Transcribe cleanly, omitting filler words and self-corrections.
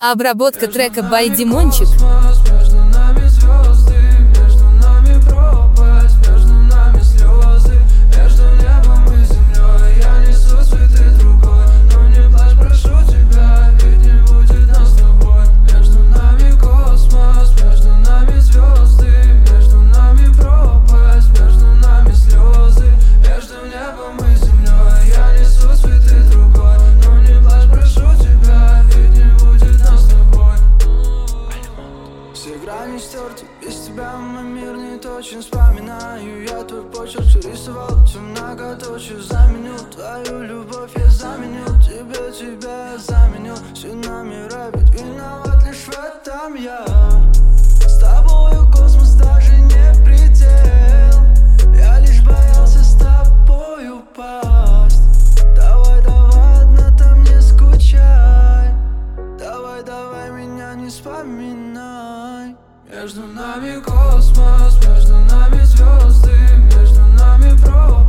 Обработка трека by Димончик. Между нами звезды, между нами пропасть, между нами слезы, между небом и землей. Я несу цветы другой, но не плачь, прошу тебя, ведь не будет нас с тобой. Между нами космос, между нами звезды, между нами пропасть, между нами слезы, между небом и землей. Я несу цветы другой, но не плачь, прошу тебя, ведь не будет нас с тобой. Все грани стерты, без тебя мой мир не точен. Вспоминаю я твой почерк, что рисовал все многоточие. Заменю твою любовь, я заменю тебя я заменю. Все на мира, ведь виноват лишь в этом я. С тобою космос даже не предел. Я лишь боялся с тобой упасть. Давай, давай, одна там не скучай. Давай, давай, меня не вспоминай. Между нами космос, между нами звезды, между нами пропасть.